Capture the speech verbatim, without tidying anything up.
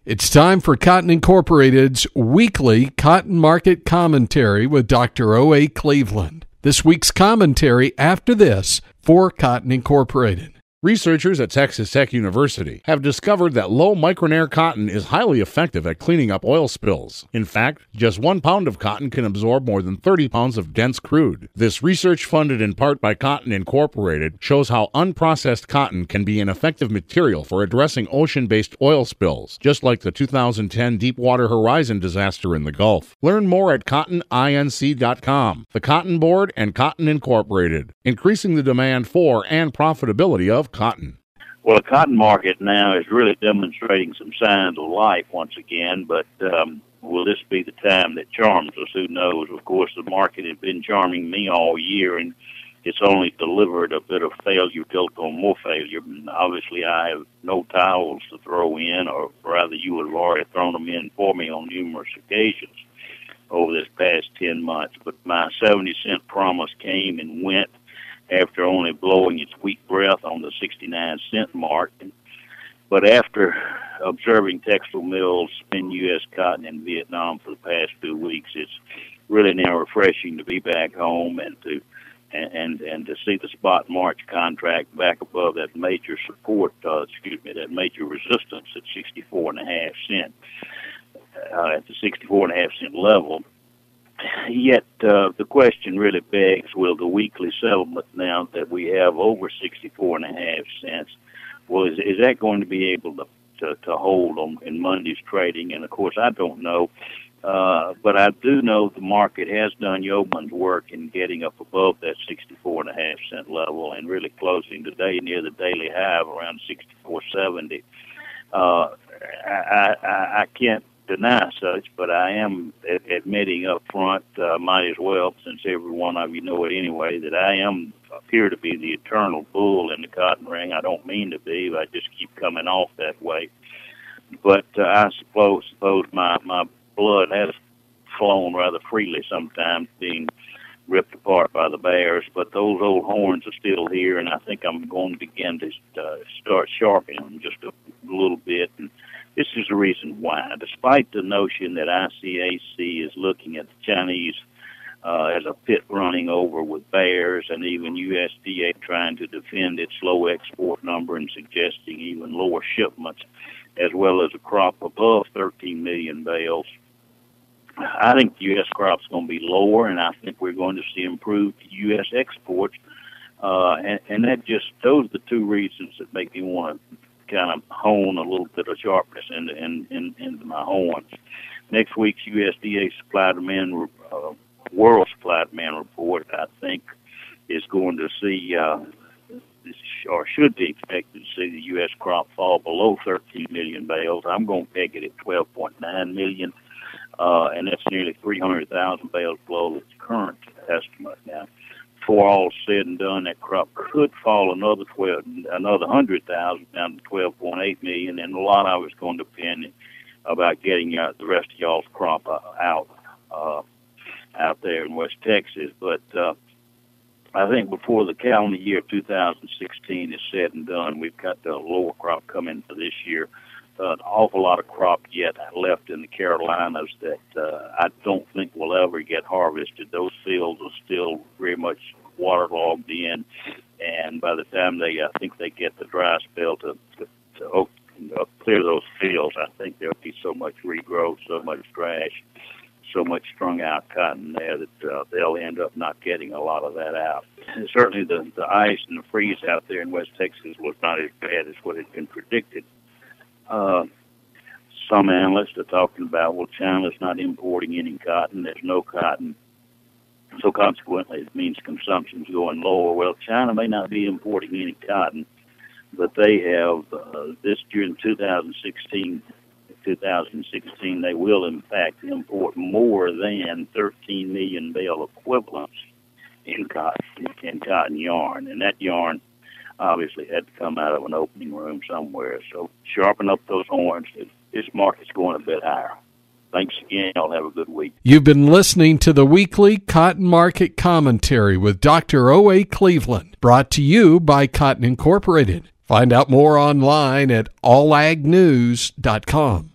It's time for Cotton Incorporated's weekly cotton market commentary with Doctor O A. Cleveland. This week's commentary after this for Cotton Incorporated. Researchers at Texas Tech University have discovered that low micronair cotton is highly effective at cleaning up oil spills. In fact, just one pound of cotton can absorb more than thirty pounds of dense crude. This research, funded in part by Cotton Incorporated, shows how unprocessed cotton can be an effective material for addressing ocean-based oil spills, just like the two thousand ten Deepwater Horizon disaster in the Gulf. Learn more at cotton inc dot com. The Cotton Board and Cotton Incorporated, increasing the demand for and profitability of cotton. Well, the cotton market now is really demonstrating some signs of life once again, but um, will this be the time that charms us? Who knows? Of course, the market has been charming me all year, and it's only delivered a bit of failure built on more failure. Obviously, I have no towels to throw in, or rather you would have already thrown them in for me on numerous occasions over this past ten months. But my seventy cent promise came and went after only blowing its weak breath on the sixty-nine cent mark. But after observing textile mills spin U S cotton in Vietnam for the past two weeks, it's really now refreshing to be back home and to and and, and to see the spot March contract back above that major support, uh, excuse me, that major resistance at sixty-four and a half cent, uh, at the sixty-four and a half cent level. Yet uh, the question really begs, will the weekly settlement now that we have over sixty-four and a half cents, well, is, is that going to be able to, to, to hold on in Monday's trading? And, of course, I don't know. Uh, but I do know the market has done yeoman's work in getting up above that sixty-four and a half cent level and really closing today near the daily high of around sixty-four seventy. Uh, I, I, I can't deny such, but I am admitting up front, uh, might as well, since every one of you know it anyway, that I am appear to be the eternal bull in the cotton ring. I don't mean to be, but I just keep coming off that way. But uh, I suppose suppose my, my blood has flown rather freely sometimes, being ripped apart by the bears, but those old horns are still here, and I think I'm going to begin to uh, start sharpening them just a little bit. And this is the reason why. Despite the notion that I C A C is looking at the Chinese uh, as a pit running over with bears, and even U S D A trying to defend its low export number and suggesting even lower shipments, as well as a crop above thirteen million bales, I think the U S crop's going to be lower, and I think we're going to see improved U S exports. Uh, and, and that just, those are the two reasons that make me want to kind of hone a little bit of sharpness into, in, in, into my horns. Next week's U S D A supply demand, uh, world supply demand report, I think, is going to see, uh, or should be expected to see the U S crop fall below thirteen million bales. I'm going to peg it at twelve point nine million, uh, and that's nearly three hundred thousand bales below its current estimate now. Before all said and done, that crop could fall another twelve, another hundred thousand down to twelve point eight million, and a lot of it's going to depend about getting uh, the rest of y'all's crop uh, out uh, out there in West Texas. But uh, I think before the calendar year two thousand sixteen is said and done, we've got the lower crop coming for this year. Uh, an awful lot of crop yet left in the Carolinas that uh, I don't think will ever get harvested. Those fields are still very much waterlogged in, and by the time they, I think they get the dry spell to, to, to oh, uh, clear those fields, I think there'll be so much regrowth, so much trash, so much strung out cotton there that uh, they'll end up not getting a lot of that out. And certainly the, the ice and the freeze out there in West Texas was not as bad as what had been predicted. Uh, some analysts are talking about, well, China's not importing any cotton. There's no cotton. So consequently, it means consumption's going lower. Well, China may not be importing any cotton, but they have, uh, this during two thousand sixteen, two thousand sixteen, they will, in fact, import more than thirteen million bale equivalents in cotton, in cotton yarn. And that yarn obviously had to come out of an opening room somewhere. So sharpen up those horns. This market's going a bit higher. Thanks again. Y'all have a good week. You've been listening to the weekly Cotton Market Commentary with Doctor O A. Cleveland, brought to you by Cotton Incorporated. Find out more online at all ag news dot com.